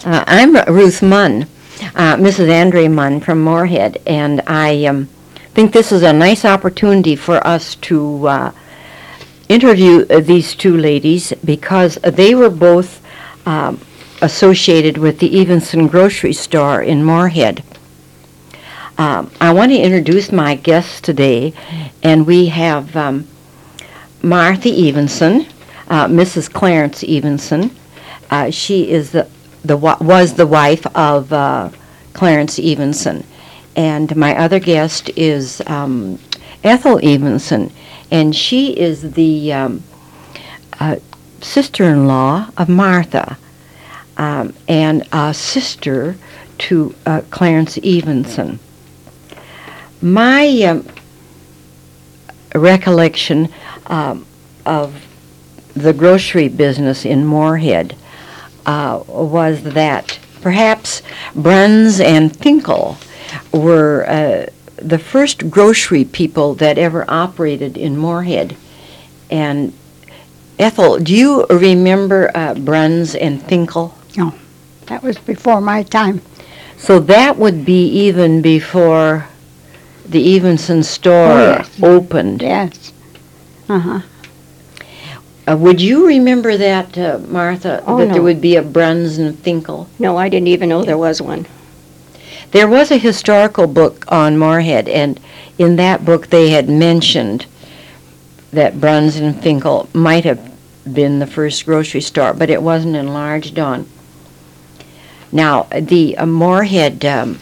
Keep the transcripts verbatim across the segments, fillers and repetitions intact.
Uh, I'm Ruth Munn, uh, Missus Andre Munn from Moorhead, and I um, think this is a nice opportunity for us to uh, interview uh, these two ladies because they were both um, associated with the Evenson Grocery Store in Moorhead. Um, I want to introduce my guests today, and we have um, Martha Evenson, uh, Missus Clarence Evenson. Uh, she is the The, was the wife of uh, Clarence Evenson. And my other guest is um, Ethel Evenson, and she is the um, uh, sister-in-law of Martha, um, and a sister to uh, Clarence Evenson. My um, recollection um, of the grocery business in Moorhead Uh, was that perhaps Bruns and Finkel were uh, the first grocery people that ever operated in Moorhead. And Ethel, do you remember uh, Bruns and Finkel? No, that was before my time. So that would be even before the Evenson store Oh, yes. opened. Yes. Uh-huh. Uh, would you remember that, uh, Martha, Oh, that no. there would be a Bruns and Finkel? No, I didn't even know there was one. There was a historical book on Moorhead, and in that book they had mentioned that Bruns and Finkel might have been the first grocery store, but it wasn't enlarged on. Now, the uh, Moorhead um,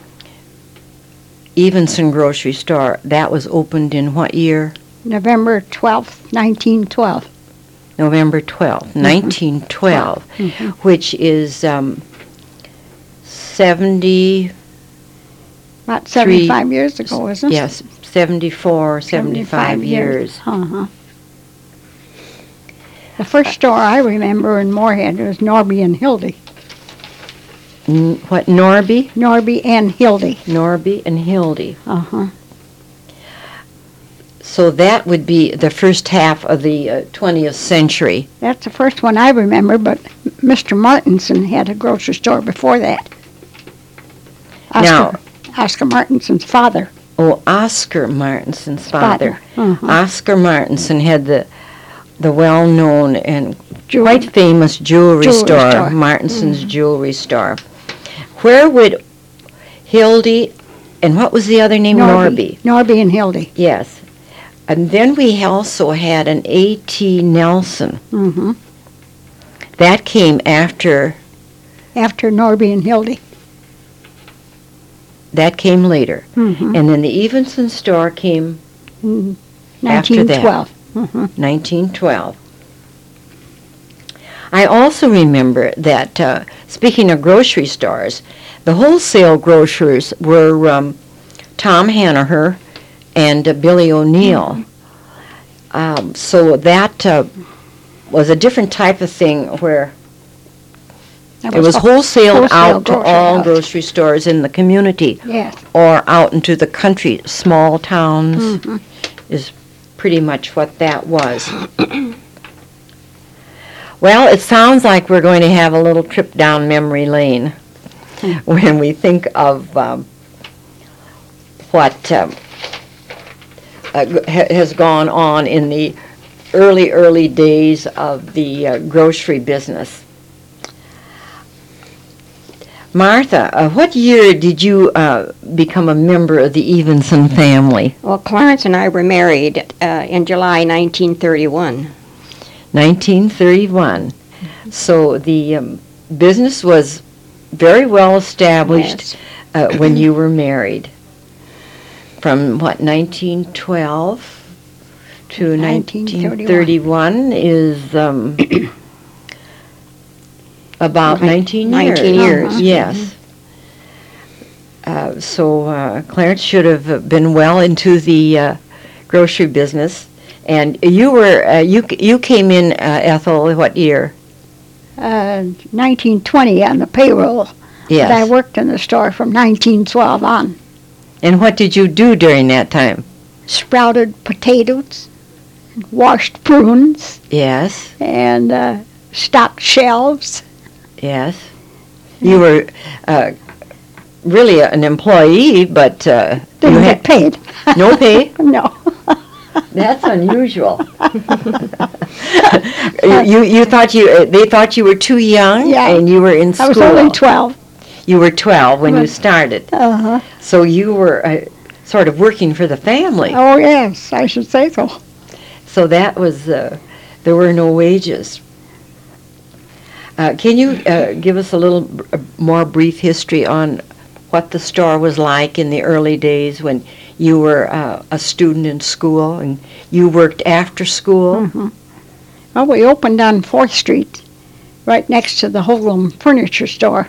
Evenson grocery store, that was opened in what year? November twelfth, nineteen twelve. November twelfth, nineteen twelve, Mm-hmm. which is um, seventy, About seventy-five years ago, isn't it? yes, seventy-four, seventy-five years. Uh-huh. The first store I remember in Moorhead was Norby and Hildy. N- What, Norby? Norby and Hildy. Norby and Hildy. Uh-huh. So that would be the first half of the uh, twentieth century. That's the first one I remember, but Mister Martinson had a grocery store before that. Oscar, Oscar Martinson's father. Oh, Oscar Martinson's father. Father. Uh-huh. Oscar Martinson had the the well-known and Jewel- quite famous jewelry, Jewelry store, store. Martinson's Mhm. Jewelry Store. Where would Hildy, and what was the other name? Norby. Norby and Hildy. Yes. And then we also had an A T Nelson. Mm-hmm. That came after, After Norby and Hildy. that came later. Mm-hmm. And then the Evenson store came Mm-hmm. After nineteen that. twelve. Mm-hmm. nineteen twelve. I also remember that, uh, speaking of grocery stores, the wholesale grocers were um, Tom Hanaher and uh, Billy O'Neill. Um, so that uh, was a different type of thing where That it was whole- wholesaled wholesale out to grocery all house. grocery stores in the community Yes. or out into the country, small towns Mhm. is pretty much what that was. Well, it sounds like we're going to have a little trip down memory lane when we think of um, what um, uh, g- ha- has gone on in the early, early days of the uh, grocery business. Martha, uh, what year did you uh, become a member of the Evenson family? Well, Clarence and I were married uh, in July nineteen thirty-one. nineteen thirty-one. So the um, business was very well established Yes. uh, when you were married. From what, nineteen twelve to nineteen nineteen thirty-one. thirty-one is um, about Right. nineteen years. nineteen years. Uh-huh. Yes. Uh, so uh, Clarence should have been well into the uh, grocery business. And you were uh, you you came in, uh, Ethel, what year? Uh, nineteen twenty on the payroll. Yes. But I worked in the store from nineteen twelve on. And what did you do during that time? Sprouted potatoes, washed prunes, Yes, and uh, stocked shelves. yes. You were uh, really an employee, but uh, you Didn't had get paid. no pay? No. That's unusual. you, you you thought you uh, they thought you were too young, Yeah. and you were in I school. was only twelve. You were twelve when you Right. started, Uh-huh. so you were uh, sort of working for the family. Oh, yes, I should say so. So that was uh, there were no wages. Uh, can you uh, give us a little br- uh, more brief history on what the store was like in the early days when you were uh, a student in school and you worked after school? Mhm. Well, we opened on Fourth Street, right next to the Hoagland Furniture Store.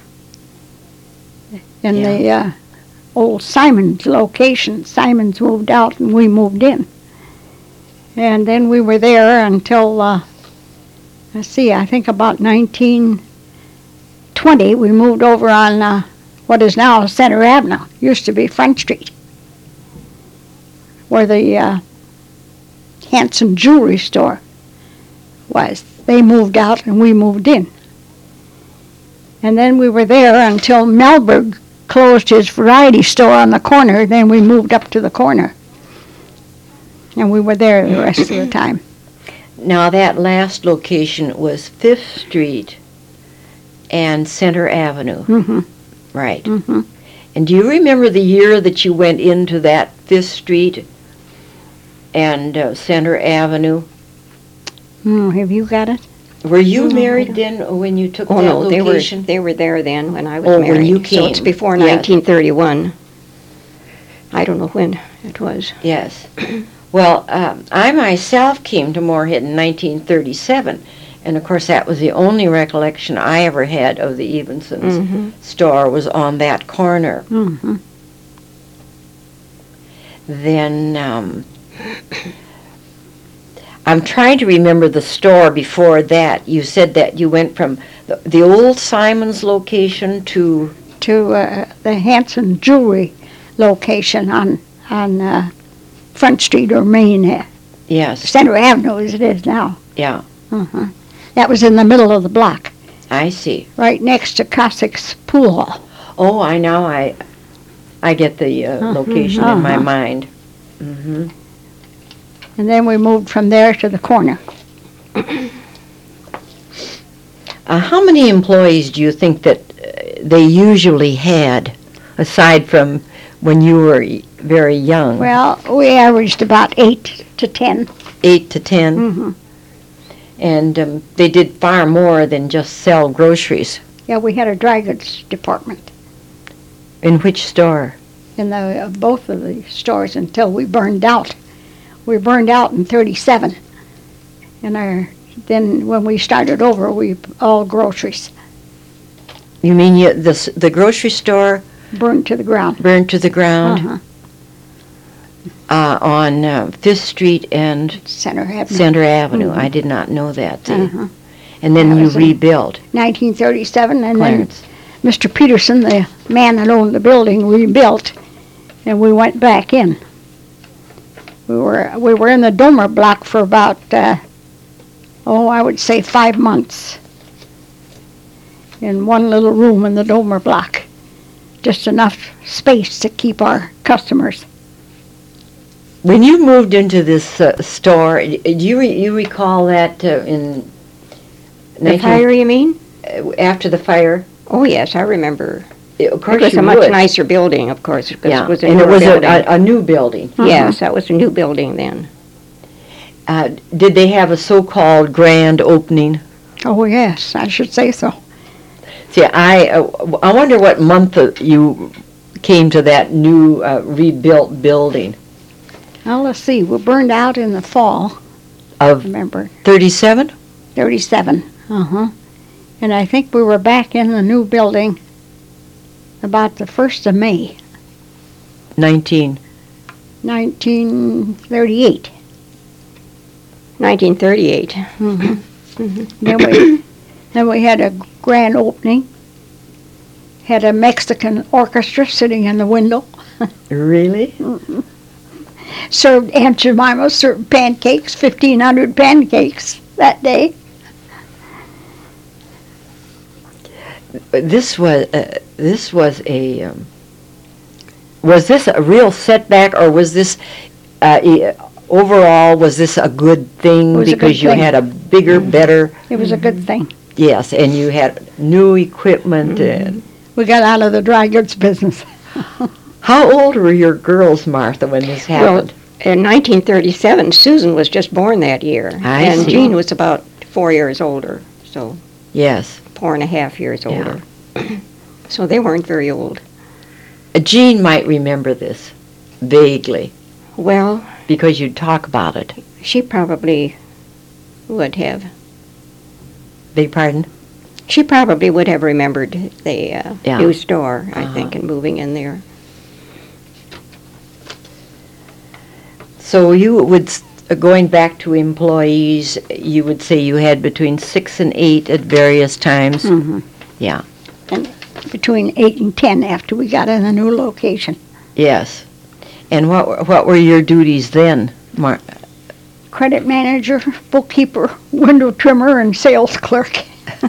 In Yeah. the uh, old Simon's location. Simon's moved out and we moved in. And then we were there until, uh, let's see, I think about nineteen twenty, we moved over on uh, what is now Center Avenue. Used to be Front Street, where the uh, Hanson Jewelry Store was. They moved out and we moved in. And then we were there until Melberg closed his variety store on the corner. Then we moved up to the corner. And we were there the rest of the time. Now that last location was Fifth Street and Center Avenue, Mm-hmm. right? Mm-hmm. And do you remember the year that you went into that Fifth Street and uh, Center Avenue? Mm, have you got it? Were you No, I married don't. then when you took Oh, that no, they were, location? they were there then when I was Oh, when married. you So it's came, before yes. nineteen thirty-one. I don't know when it was. Yes. Well, um, I myself came to Moorhead in nineteen thirty-seven, and of course that was the only recollection I ever had of the Evensons Mm-hmm. store was on that corner. Mm-hmm. Then um, I'm trying to remember the store before that. You said that you went from the, the old Simon's location to, To uh, the Hanson Jewelry location on on uh, Front Street or Main uh, yes, Center Avenue as it is now. yeah, Uh-huh. That was in the middle of the block, I see. right next to Cossack's Pool Hall. Oh, I now I I get the uh, Mhm, location in my uh-huh. mind. Hmm. And then we moved from there to the corner. Uh, how many employees do you think that uh, they usually had, aside from when you were y- very young? Well, we averaged about eight to ten. Eight to ten? Mm-hmm. And um, they did far more than just sell groceries. Yeah, we had a dry goods department In which store? in the uh, both of the stores until we burned out. We burned out in thirty-seven, and our then when we started over, we all groceries You mean you, the, s- the grocery store burned to the ground. burned to the ground Uh-huh. uh, on uh, Fifth Street and Center Avenue. Center Avenue? Mhm. I did not know that. see. Uh-huh. And then That you was in- rebuilt, nineteen thirty-seven, and Clarence. then Mister Peterson, the man that owned the building, rebuilt, and we went back in. We were we were in the Domer block for about uh, oh, I would say five months. In one little room in the Domer block, just enough space to keep our customers. When you moved into this uh, store, d- do you re- you recall that uh, in The nineteen fire, you mean? uh, after the fire? Oh, yes, I remember. Uh, Of It course was you a much would. nicer building, of course, because Yeah, it was a and it newer was a, building. a, a new building. Uh-huh. Yes, that was a new building then. Uh, did they have a so-called grand opening? Oh yes, I should say so. See, I uh, w- I wonder what month uh, you came to that new uh, rebuilt building Now let's see, we burned out in the fall. of Remember? thirty-seven? thirty-seven, uh-huh. And I think we were back in the new building about the first of May, nineteen. nineteen thirty-eight. nineteen thirty-eight. Mm-hmm. Then we, then we had a grand opening, had a Mexican orchestra sitting in the window, Really? served Aunt Jemima served pancakes, fifteen hundred pancakes that day. this was, uh, this was a, um, was this a real setback, or was this, uh, e- overall, was this a good thing? It was a good because you thing. had a bigger, better, It was a good thing. yes, and you had new equipment. And We got out of the dry goods business. how old were your girls, Martha, when this Well, happened? in nineteen thirty-seven, Susan was just born that year. I and see. Jean was about four years older, so Yes. four and a half years Yeah. older. So they weren't very old. Uh, Jean might remember this vaguely Well, because you'd talk about it. she probably would have. Beg pardon? She probably would have remembered the uh, Yeah. new store, I Uh-huh. think, and moving in there. So you would, s- uh, going back to employees, you would say you had between six and eight at various times? Mm-hmm. Yeah, Between eight and ten after we got in a new location. yes. And what, were- what were your duties then, Mar, Credit manager, bookkeeper, window trimmer, and sales clerk.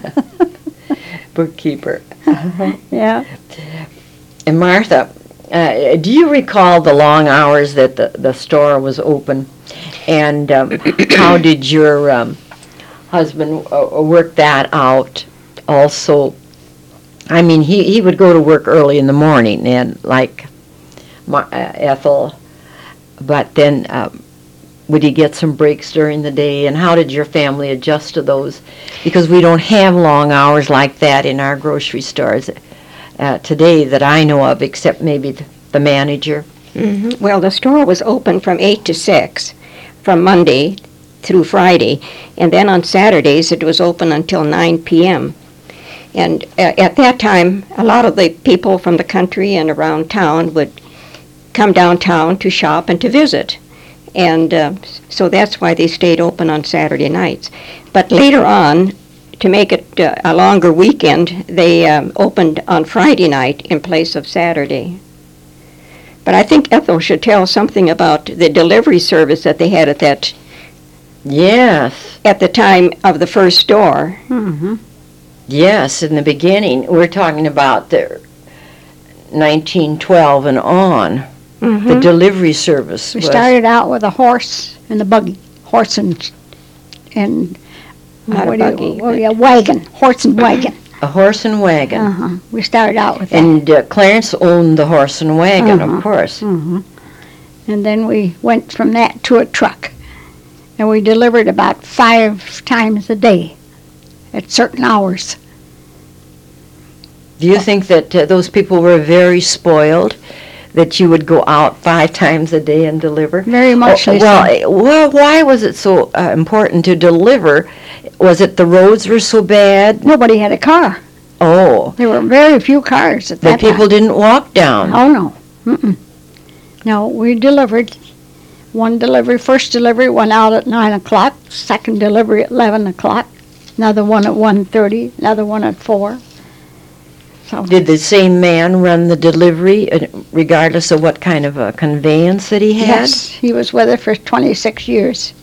bookkeeper? Yeah. And Martha, uh, do you recall the long hours that the, the store was open? And um, how did your um, husband uh, work that out also? I mean, he, he would go to work early in the morning, and like Mar- uh, Ethel, but then um, would he get some breaks during the day? And how did your family adjust to those? Because we don't have long hours like that in our grocery stores uh, today that I know of, except maybe th- the manager. hmm Well, the store was open from eight to six, from Monday through Friday, and then on Saturdays it was open until nine p.m. And uh, at that time, a lot of the people from the country and around town would come downtown to shop and to visit. And uh, so that's why they stayed open on Saturday nights. But later on, to make it uh, a longer weekend, they um, opened on Friday night in place of Saturday. But I think Ethel should tell something about the delivery service that they had at that Yes, at the time of the first store. Mm-hmm. yes, in the beginning. We're talking about the nineteen twelve and on. The delivery service We was... started out with a horse and a buggy, horse and, and. Not a what do you- buggy, Oh, yeah, wagon, horse and wagon. A horse and wagon. Uh-huh. We started out with that. And uh, Clarence owned the horse and wagon, Uh-huh. of course. Mm-hmm. And then we went from that to a truck. And we delivered about five times a day at certain hours. Do you think that uh, those people were very spoiled, that you would go out five times a day and deliver? Very much Oh, so. well, eh, well, why was it so uh, important to deliver? Was it the roads were so bad? Nobody had a car. Oh, There were very few cars at the that people time. didn't walk down. Oh, no. Mm-mm. No, we delivered. One delivery, first delivery went out at nine o'clock, second delivery at eleven o'clock, another one at one thirty, another one at four. So, Did the same man run the delivery, uh, regardless of what kind of a conveyance that he had? yes, he was with it for twenty-six years.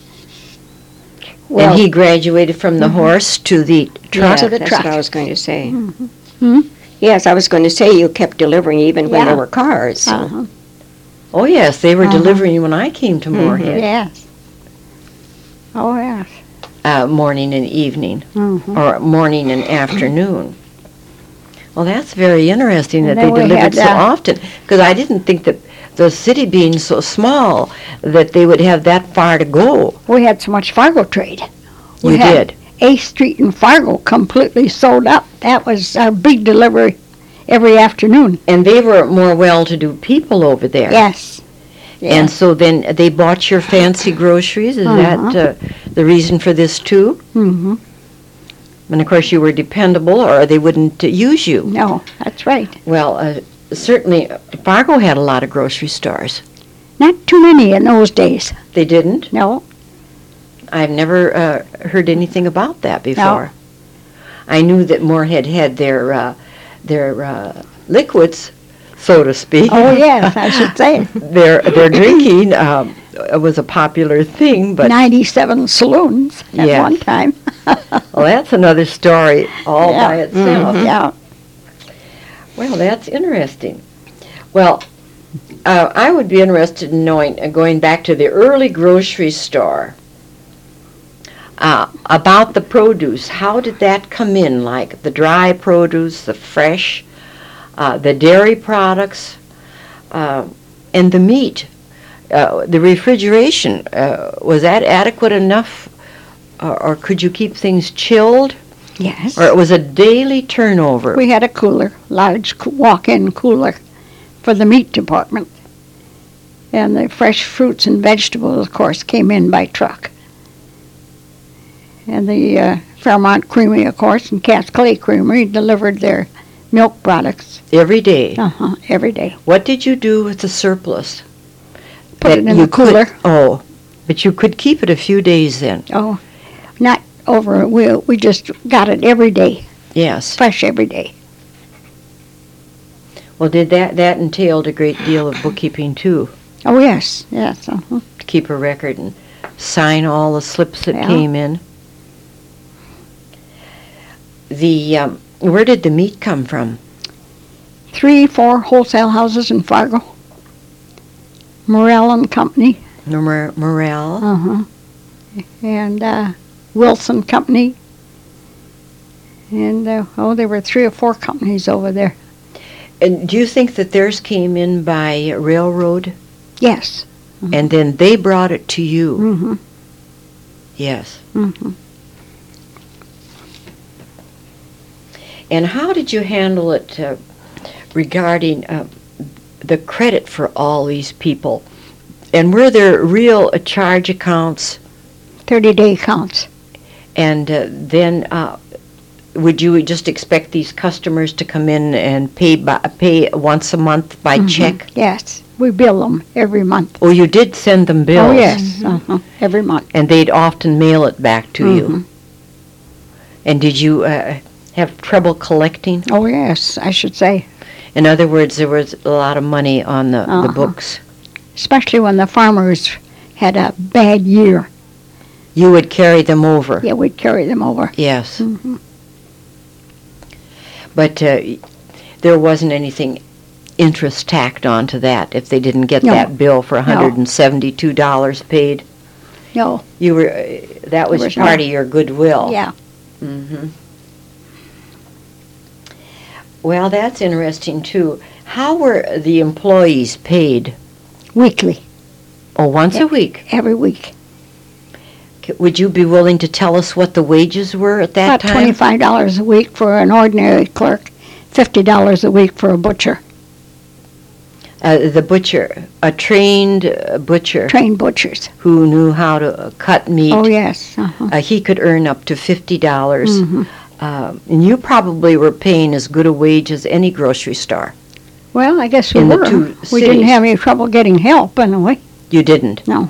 And he graduated from the horse to the truck? To the that's truck. what I was going to say. Hmm? Yes, I was going to say you kept delivering even when Yeah. there were cars. So. Uh-huh. Oh, yes, they were Uh-huh. delivering when I came to Moorhead, Yes. Oh, yes. uh, morning and evening, Mhm. or morning and afternoon. Well, that's very interesting that And they then we delivered had, so uh, often, because I didn't think that the city being so small, that they would have that far to go. We had so much Fargo trade. We You had did? eighth Street in Fargo completely sold up. That was our big delivery every afternoon. And they were more well-to-do people over there. Yes. And so then they bought your fancy groceries? Is that Uh-huh. uh, the reason for this too? Mm-hmm. And of course you were dependable, or they wouldn't uh, use you. No, that's right. Well, uh, certainly Fargo had a lot of grocery stores. Not too many in those days. They didn't? No. I've never uh, heard anything about that before. I knew that Moorhead had their uh, their uh, liquids, so to speak. Oh, yes, I should say. their their drinking um, was a popular thing, but ninety-seven saloons at Yes. one time. well, that's another story all Yeah. by itself. Yeah. Well, that's interesting. Well, uh, I would be interested in knowing, uh, going back to the early grocery store, uh, about the produce. How did that come in? Like the dry produce, the fresh, uh, the dairy products, uh, and the meat. Uh, the refrigeration, uh, was that adequate enough, or, or could you keep things chilled? Yes. Or it was a daily turnover? We had a cooler, large co- walk-in cooler for the meat department. And the fresh fruits and vegetables, of course, came in by truck. And the uh, Fairmont Creamery, of course, and Cat's Clay Creamery delivered their milk products Every day? uh-huh, every day. What did you do with the surplus? Put That it in you the cooler. Could, oh, but you could keep it a few days then? Oh, not over. We, we just got it every day, Yes. fresh every day. Well, did that, that entailed a great deal of bookkeeping too, Oh, yes, yes. Uh-huh. to keep a record and sign all the slips that Yeah. came in? The, um, where did the meat come from? Three, four wholesale houses in Fargo. Morel and Company. Mor- Morel? Uh-huh. And uh, Wilson Company. And, uh, oh, there were three or four companies over there. And do you think that theirs came in by railroad, Yes. and then they brought it to you? Mm-hmm. Yes. Mm-hmm. And how did you handle it uh, regarding uh, the credit for all these people? And were there real uh, charge accounts? thirty-day accounts. And uh, then uh, would you just expect these customers to come in and pay by, pay once a month by Mhm. check? Yes. We bill them every month. Oh, you did send them bills? Oh, yes. Uh-huh. Every month. And they'd often mail it back to you? Mhm. And did you uh, have trouble collecting? Oh, yes, I should say. In other words, there was a lot of money on the, Uh-huh. the books. Especially when the farmers had a bad year. You would carry them over? Yeah, we'd carry them over. Yes. Mhm. But uh, there wasn't anything interest tacked onto that if they didn't get No. that bill for one hundred seventy-two dollars paid? No. You were, uh, that was, was part no- of your goodwill? Yeah. Mm-hmm. Well, that's interesting, too. How were the employees paid? Weekly. Oh, once Yeah. a week? Every week. C- Would you be willing to tell us what the wages were at that About time? twenty-five dollars a week for an ordinary clerk, fifty dollars a week for a butcher, Uh, the butcher, a trained uh, butcher trained butchers. who knew how to uh, cut meat, Oh, yes. Uh-huh. uh, he could earn up to fifty dollars. Mhm. Uh, and you probably were paying as good a wage as any grocery store. Well, I guess we In the were. two We didn't cities. have any trouble getting help, anyway. You didn't. No.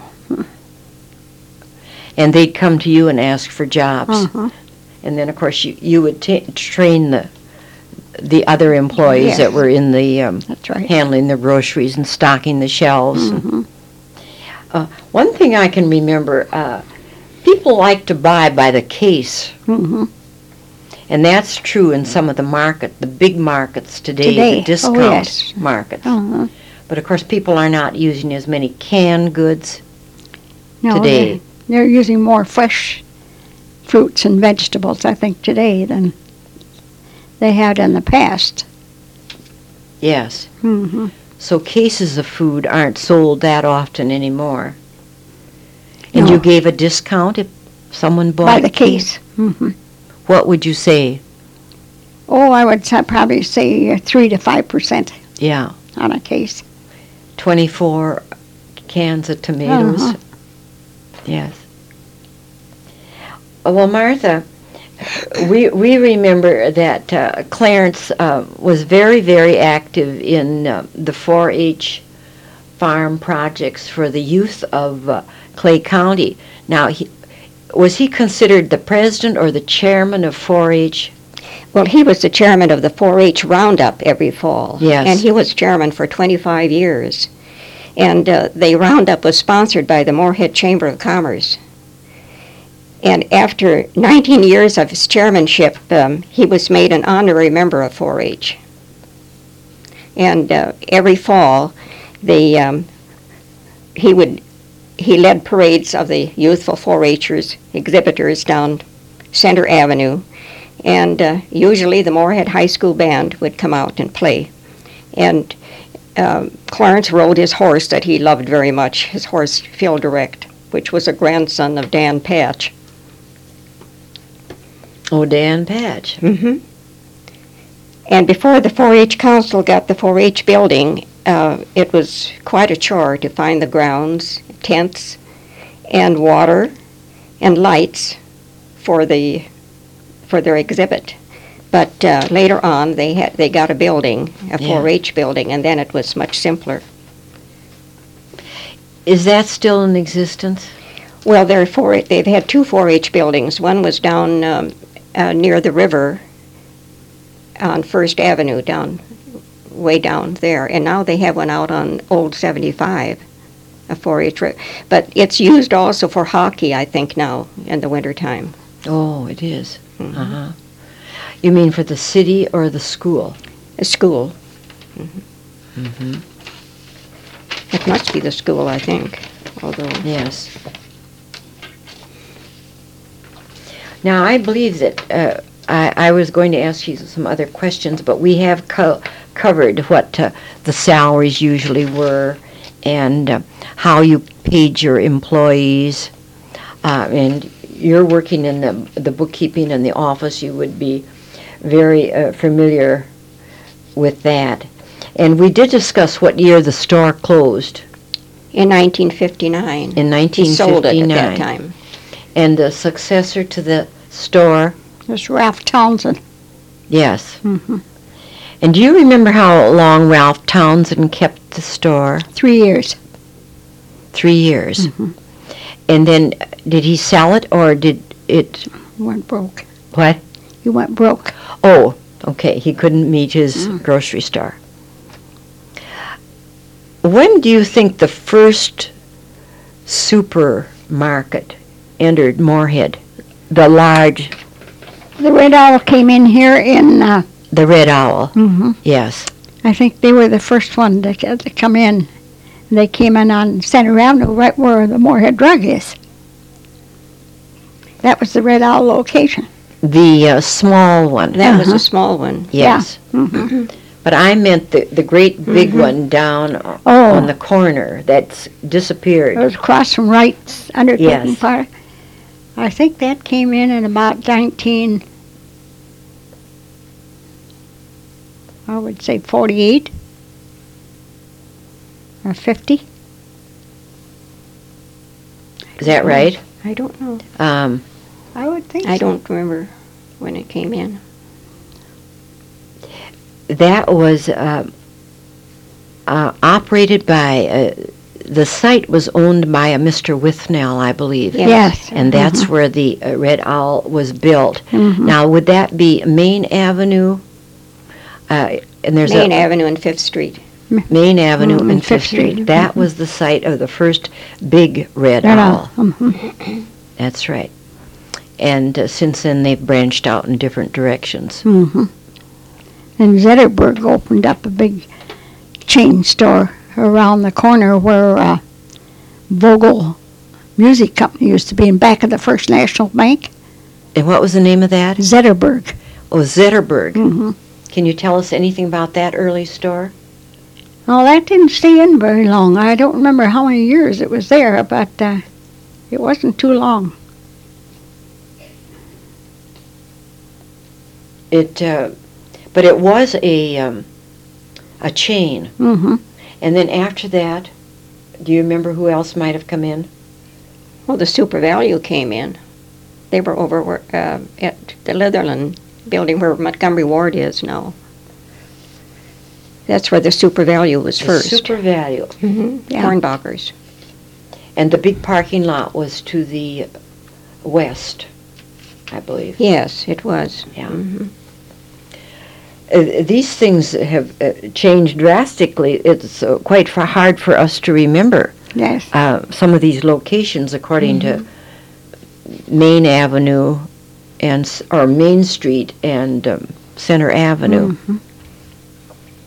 And they'd come to you and ask for jobs. Uh-huh. And then, of course, you, you would ta train the the other employees Yes. that were in the um, That's right. handling the groceries and stocking the shelves. Mhm. Uh, one thing I can remember, uh, people like to buy by the case, Mhm. and that's true in some of the market, the big markets today, Today. the discount Oh, yes. markets. Uh-huh. But of course, people are not using as many canned goods. No, Today. They're, they're using more fresh fruits and vegetables, I think, today than they had in the past. Yes. Mm-hmm. So cases of food aren't sold that often anymore. And No. you gave a discount if someone bought By a the case. Mm-hmm. What would you say? Oh, I would sa- probably say uh, three to five percent Yeah, on a case. twenty-four cans of tomatoes. Uh-huh. Yes. Well, Martha, we we remember that uh, Clarence uh, was very, very active in uh, the four H farm projects for the youth of uh, Clay County. Now, he, was he considered the president or the chairman of four H? Well, he was the chairman of the four H Roundup every fall. Yes. And he was chairman for twenty-five years. And uh, the Roundup was sponsored by the Moorhead Chamber of Commerce. And after nineteen years of his chairmanship, um, he was made an honorary member of four H. And uh, every fall, the um, he would he led parades of the youthful four H'ers, exhibitors down Center Avenue, and uh, usually the Moorhead High School band would come out and play. And uh, Clarence rode his horse that he loved very much, his horse Phil Direct, which was a grandson of Dan Patch. Oh, Dan Patch. Mm-hmm. And before the four H Council got the four H building, uh, it was quite a chore to find the grounds, tents, and water, and lights for the for their exhibit. But uh, later on, they had they got a building, a Yeah. four H building, and then it was much simpler. Is that still in existence? Well, there are four. They've had two four H buildings. One was down um, uh, near the river on First Avenue, down way down there, and now they have one out on Old seventy-five, a four H. Re- but it's used also for hockey, I think, now in the wintertime. Oh, it is. Mhm. Uh-huh. You mean for the city or the school? A school. Mm-hmm. It must be the school, I think. Although, Yes. Now, I believe that uh, I, I was going to ask you some other questions, but we have co- covered what uh, the salaries usually were and uh, how you paid your employees. Uh, and you're working in the, the bookkeeping in the office. You would be very uh, familiar with that. And we did discuss what year the store closed, in nineteen fifty-nine. in nineteen He fifty-nine. sold it at that time. And the successor to the store, It's Ralph Townsend. yes. hmm And do you remember how long Ralph Townsend kept the store? Three years. Three years. Mhm. And then, uh, did he sell it, or did it, He went broke. what? He went broke. Oh, okay, he couldn't meet his Mm. grocery store. When do you think the first supermarket entered Moorhead? The large, The Red Owl came in here in, uh, the Red Owl, mhm. yes. I think they were the first one to, to come in. They came in on Center Avenue, right where the Moorhead Drug is. That was the Red Owl location. The uh, small one, That was Uh-huh. a small one. yes. hmm But I meant the, the great big Mhm. one down o- Oh. on the corner that's disappeared. It was across from Wright's Undertaking Yes. Park. I think that came in in about nineteen, I would say forty-eight or fifty. Is that right? I don't know. Um, I would think I so. don't remember when it came in. that was uh, uh, operated by, uh, the site was owned by a Mister Withnell, I believe. Yes. Yes. And that's where the uh, Red Owl was built. Mhm. Now, would that be Main Avenue? Uh, and there's Main a Avenue and Fifth Street. Main Avenue Mhm, and Fifth Fifth Street. Street. That was the site of the first big Red Red Owl. Owl. Mhm. That's right. And uh, since then, they've branched out in different directions. Mhm. And Zetterberg opened up a big chain store around the corner where uh, Vogel Music Company used to be, in back of the First National Bank. And what was the name of that? Zetterberg. Oh, Zetterberg. Mm-hmm. Can you tell us anything about that early store? Well, that didn't stay in very long. I don't remember how many years it was there, but uh, it wasn't too long. It, uh, but it was a um, a chain. Mm-hmm. And then after that, do you remember who else might have come in? Well, the Super Value came in. They were over where, uh, at the Litherland building where Montgomery Ward is now. That's where the Super Value was The first. Super Value. hmm Yeah. Hornbachers. And the big parking lot was to the west, I believe. Yes, it was. Yeah. Mhm. Uh, these things have uh, changed drastically. It's uh, quite f- hard for us to remember Yes. uh, some of these locations according to Main Avenue and s- or Main Street and um, Center Avenue. Mhm.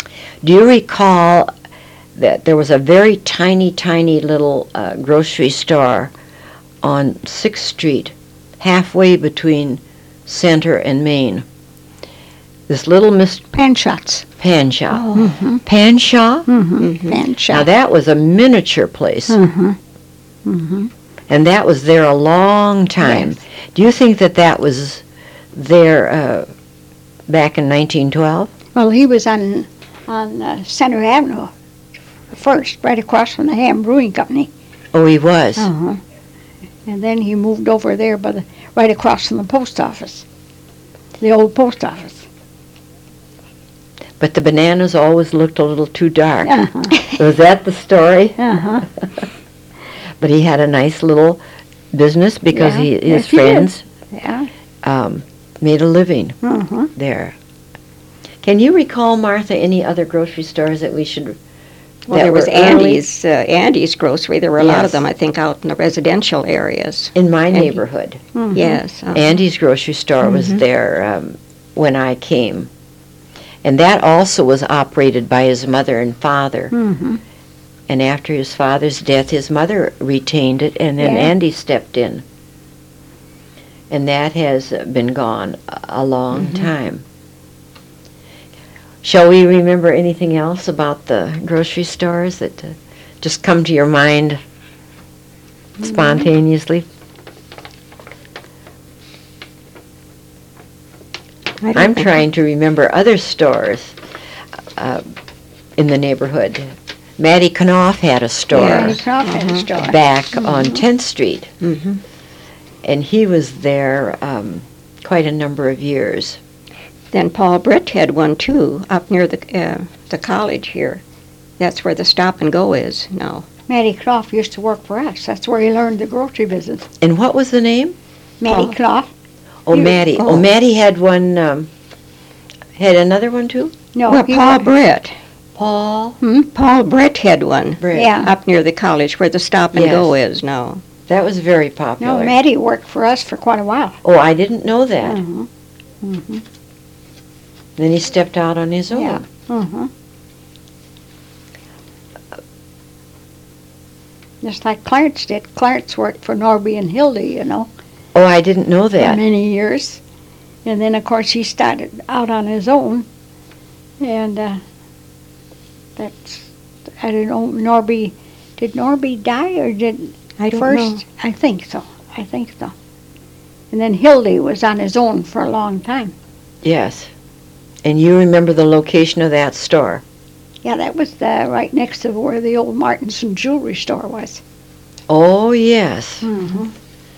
Do you recall that there was a very tiny, tiny little uh, grocery store on sixth Street, halfway between Center and Main? This little Miss Panshots. Panshaw. Mm-hmm. Panshaw? Mm-hmm. Panshot. Now that was a miniature place, Mm-hmm. Mm-hmm. and that was there a long time. Yes. Do you think that that was there uh, back in nineteen twelve? Well, he was on on uh, Center Avenue first, right across from the Ham Brewing Company. Oh, he was. Uh-huh. And then he moved over there by the right across from the post office, the old post office. But the bananas always looked a little too dark. Uh-huh. Was that the story? Uh-huh. But he had a nice little business because Yeah, he, his yes, he did. friends Yeah. um, made a living Uh-huh. there. Can you recall, Martha, any other grocery stores that we should? Well, that there was were early? Andy's, uh, Andy's Grocery. There were a lot Yes. of them, I think, out in the residential areas. In my Andy. neighborhood. Mhm. Yes. uh, Andy's grocery store was Mhm. there um, when I came. And that also was operated by his mother and father. Mhm. And after his father's death, his mother retained it, and then Yeah. Andy stepped in. And that has been gone a- a long Mhm. time. Shall we remember anything else about the grocery stores that uh, just come to your mind spontaneously? I don't I'm think- trying to remember other stores uh, in the neighborhood. Matty Knopf had a store Yeah, Yes. he Knopf had a Uh-huh. store. back on tenth Street, Mhm. and he was there um, quite a number of years. Then Paul Britt had one too, up near the uh, the college here. That's where the Stop and Go is now. Matty Knopf used to work for us. That's where he learned the grocery business. And what was the name? Matty Paul. Knopf? Oh, He- Matty. Oh, oh. Matty had one, um, had another one too? No, well, he Paul wa- Britt. Paul Paul Britt had one Britt. Yeah. up near the college where the Stop and Go is now. That was very No, popular. Matty worked for us for quite a while. Oh, I didn't know that. Mhm. Mhm. Then he stepped out on his own. Yeah. Mhm. Just like Clarence did. Clarence worked for Norby and Hildy, you know, Oh, I didn't know for that. many years. And then, of course, he started out on his own. And uh, that's, I don't know, Norby, did Norby die or did I don't first? know. I think so. I think so. And then Hildy was on his own for a long time. Yes. And you remember the location of that store? Yeah, that was the, right next to where the old Martinson jewelry store was. Oh, yes. Mm-hmm.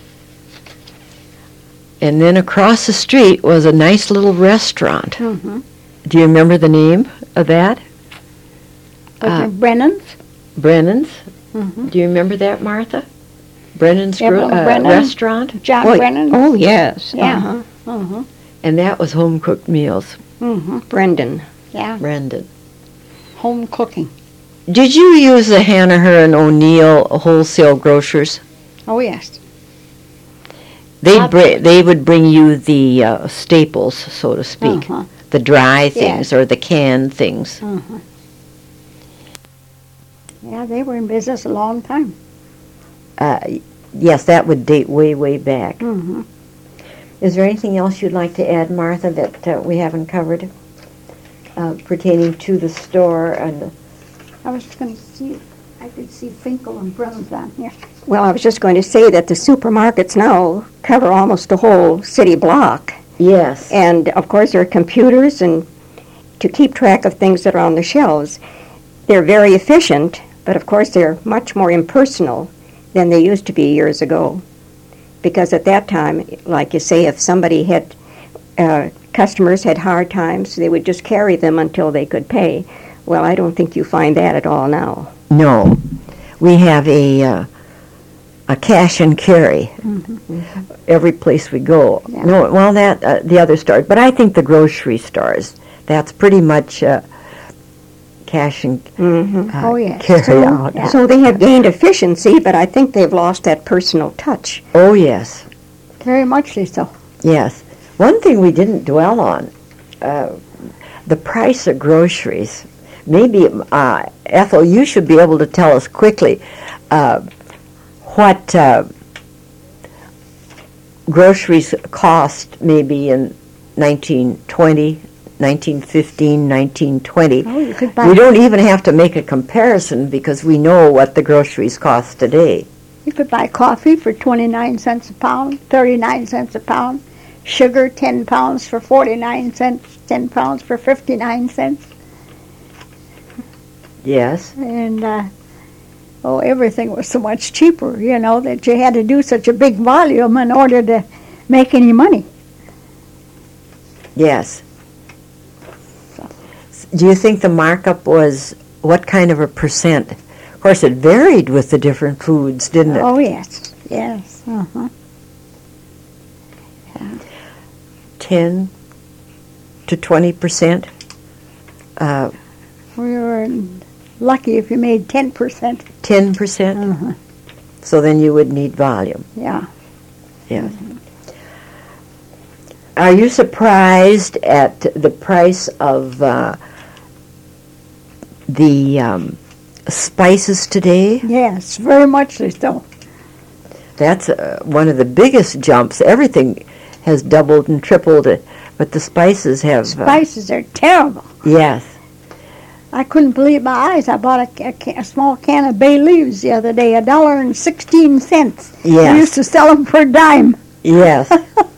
And then across the street was a nice little restaurant. Mm-hmm. Do you remember the name of that? Was Uh, it Brennan's? Brennan's? Mm-hmm. Do you remember that, Martha? Brennan's gro- Evelyn uh, Brennan? restaurant? John Oh, Brennan? oh yes. Yeah. Uh-huh. Mm-hmm. And that was home cooked meals. Mm-hmm. Brendan. Yeah, Brendan. home cooking. Did you use the Hanaher and O'Neill wholesale grocers? Oh, yes. They Uh, br- they would bring you the uh, staples, so to speak, Uh-huh. the dry things Yes. or the canned things. Uh-huh. Yeah, they were in business a long time. Uh, yes, that would date way, way back. Mm-hmm. Is there anything else you'd like to add, Martha, that uh, we haven't covered uh, pertaining to the store? And I was going to see, I could see Finkel and Bruns on here. Well, I was just going to say that the supermarkets now cover almost the whole city block. yes, And of course, there are computers and to keep track of things that are on the shelves. They're very efficient, but of course, they're much more impersonal than they used to be years ago. Because at that time, like you say, if somebody had, uh, customers had hard times, they would just carry them until they could pay. Well, I don't think you find that at all now. no, we have a uh, a cash and carry every place we go. Yeah. No, well, that uh, the other stores, but I think the grocery stores. That's pretty much uh, cash and Mm-hmm. uh, Oh, yes. carry So, out. Yeah. so they have gained efficiency, but I think they've lost that personal touch. Oh yes. Very much so. Yes. One thing we didn't dwell on, uh, the price of groceries. maybe, uh, Ethel, you should be able to tell us quickly uh, what uh, groceries cost maybe in nineteen twenty, nineteen fifteen, nineteen twenty. Oh, you could buy We don't even have to make a comparison because we know what the groceries cost today. You could buy coffee for twenty-nine cents a pound, thirty-nine cents a pound. Sugar, ten pounds for forty-nine cents, ten pounds for fifty-nine cents. Yes. And, uh, oh, everything was so much cheaper, you know, that you had to do such a big volume in order to make any money. Yes. Do you think the markup was what kind of a percent? Of course, it varied with the different foods, didn't it? Oh, yes, yes. Uh-huh. ten to twenty percent? Uh, We were lucky if you made ten percent. ten percent? Uh-huh. So then you would need volume. Yeah. Yes. Are you surprised at the price of uh, the um, spices today? Yes, very much so. That's uh, one of the biggest jumps. Everything has doubled and tripled, uh, but the spices have... Uh, Spices are terrible. yes. I couldn't believe my eyes. I bought a, a, ca- a small can of bay leaves the other day, a dollar and sixteen cents. Yes. They used to sell them for a dime. Yes.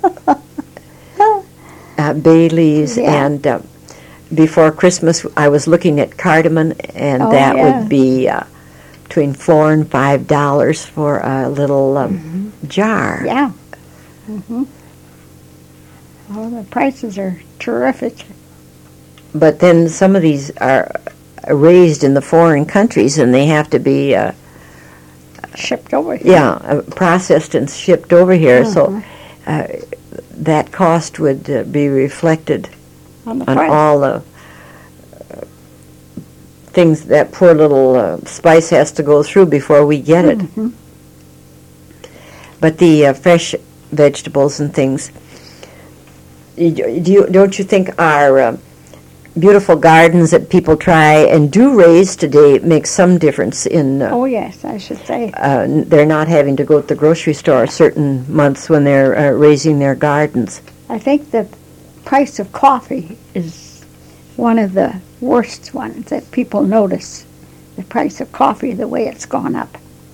uh, bay leaves, Yeah. and uh, before Christmas I was looking at cardamom, and Oh, that yeah. would be uh, between four and five dollars for a little um, Mm-hmm. jar. Yeah. hmm Oh, the prices are terrific. But then some of these are raised in the foreign countries, and they have to be uh, Shipped over here. yeah uh, processed and shipped over here. Uh-huh. So uh, that cost would uh, be reflected On the on price. all the uh, things that poor little uh, spice has to go through before we get it. Mhm. But the uh, fresh vegetables and things, you- do you, don't you think our uh, beautiful gardens that people try and do raise today make some difference in uh, Oh, yes, I should say. uh, n- they're not having to go to the grocery store certain months when they're uh, raising their gardens? I think the price of coffee is one of the worst ones that people notice. The price of coffee, the way it's gone up.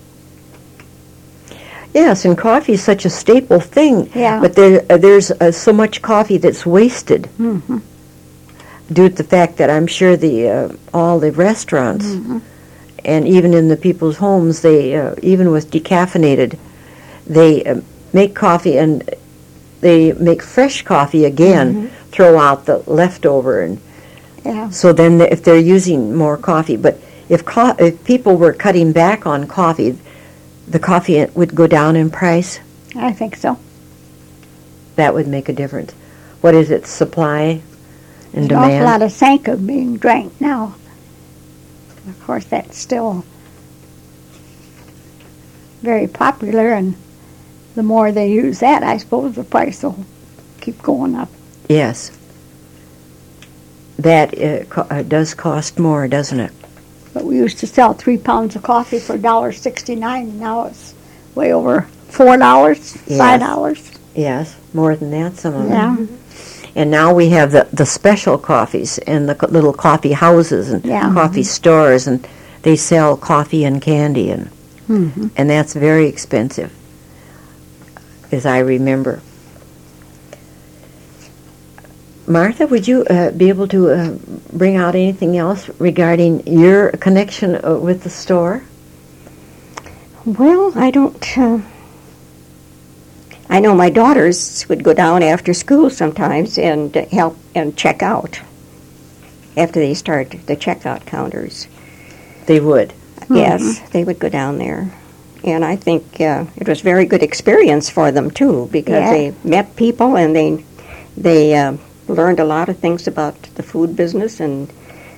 Yes, and coffee is such a staple thing. Yeah. But there, uh, there's uh, so much coffee that's wasted Mm-hmm. due to the fact that I'm sure the uh, all the restaurants Mm-hmm. and even in the people's homes, they uh, even with decaffeinated, they uh, make coffee and they make fresh coffee again, Mm-hmm. throw out the leftover, and Yeah. so then if they're using more coffee, but if co- if people were cutting back on coffee, the coffee would go down in price. I think so. That would make a difference. What is it, supply and There's an awful demand? lot of Sanka being drank now. Of course, that's still very popular, and the more they use that, I suppose the price will keep going up. Yes. That uh, co- uh, does cost more, doesn't it? But we used to sell three pounds of coffee for a dollar sixty-nine, and now it's way over four dollars, Yes. five dollars. Yes, more than that, some of Yeah. them. And now we have the, the special coffees and the co- little coffee houses and Yeah. coffee stores, and they sell coffee and candy, and Mm-hmm. and that's very expensive, as I remember. Martha, would you uh, be able to uh, bring out anything else regarding your connection uh, with the store? Well, I don't. Uh, I know my daughters would go down after school sometimes and uh, help and check out after they start the checkout counters. They would. Yes, they would go down there. And I think uh, it was a very good experience for them, too, because Yeah. they met people and they they uh, learned a lot of things about the food business. And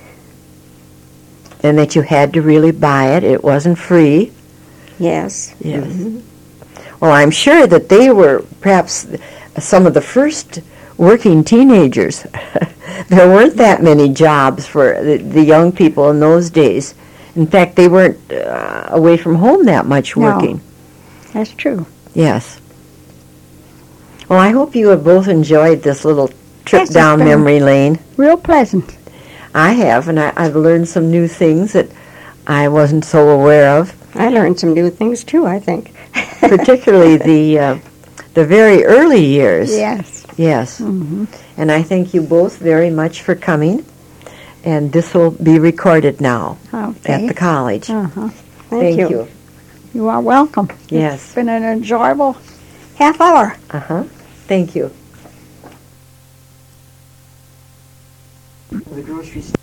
And that you had to really buy it. It wasn't free. yes. Yes. Well, I'm sure that they were perhaps some of the first working teenagers. There weren't that many jobs for the, the young people in those days. In fact, they weren't uh, away from home that much No. working. That's true. Yes. Well, I hope you have both enjoyed this little trip Yes, it's down been- memory lane. Real pleasant. I have, and I, I've learned some new things that I wasn't so aware of, I learned some new things too, I think. particularly the uh, the very early years. Yes. Yes. Mm-hmm. And I thank you both very much for coming. And this will be recorded now Okay. at the college. Uh-huh. Thank, you. You are welcome. Yes. It's been an enjoyable half hour. Uh-huh. Thank you. The grocery store.